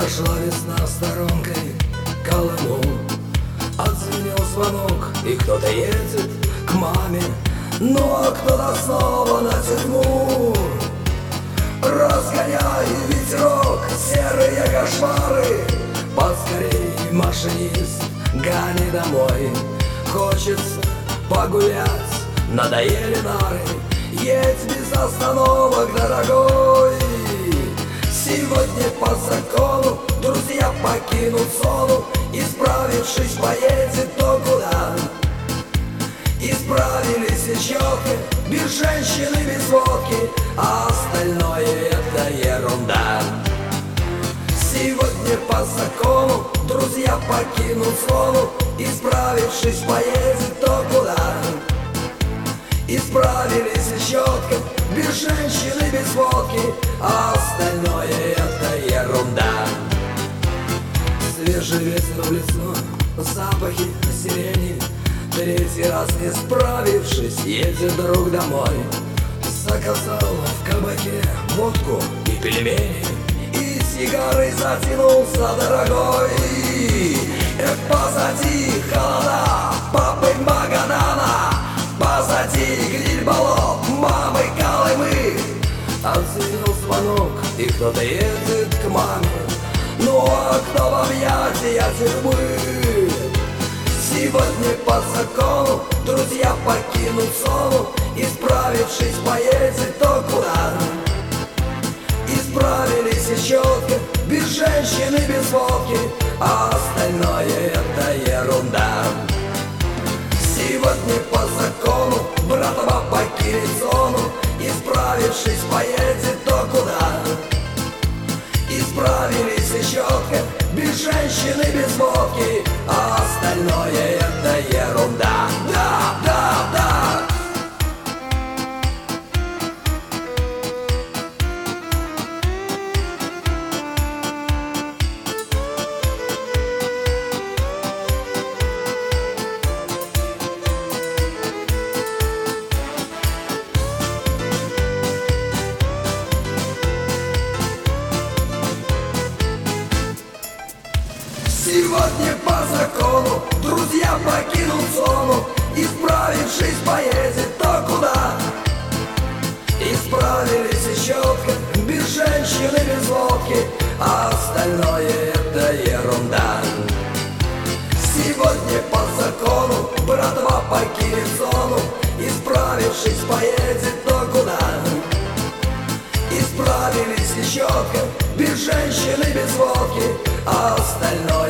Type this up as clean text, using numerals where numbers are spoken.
Прошла весна сторонкой Колыму, отзвенел звонок, и кто-то едет к маме, ну а кто-то снова на тюрьму. Разгоняй ветерок, серые кошмары, поскорей, машинист, гони домой. Хочется погулять, надоели нары, едь без остановок, дорогой. Сегодня по закону друзья покинут зону, исправившись, поедет то куда. Исправились и четко, без женщины, без водки, а остальное это ерунда. Сегодня по закону друзья покинут зону, исправившись, поедет то куда. Исправились и четко, без женщины, без водки, а остальное это ерунда. Свежий ветер в лицо, запахи сирени, третий раз не справившись, едет друг домой. Заказал в кабаке водку и пельмени, и сигарой затянулся, дорогой. Позади холода папы Маганана, позади гниль болот мамы Колымы. Отзвенел звонок, и кто-то едет к маме, ну а кто в объятия тюрьмы? Сегодня по закону друзья покинут зону, исправившись, поедет то куда. Исправились и четко, без женщины, без водки, а остальное это ерунда. Сегодня по закону братва покинет зону, исправившись, поедет то куда. Исправились и четко, без женщины, без водки, а остальное это ерунда. Да, да, да. Сегодня по закону друзья покинут зону, исправившись, поедет то куда. Исправились и четко, без женщины, без водки, а остальное это ерунда. Сегодня по закону братва покинет зону, исправившись, поедет то куда. Исправились и четко, без женщины, без водки, а остальное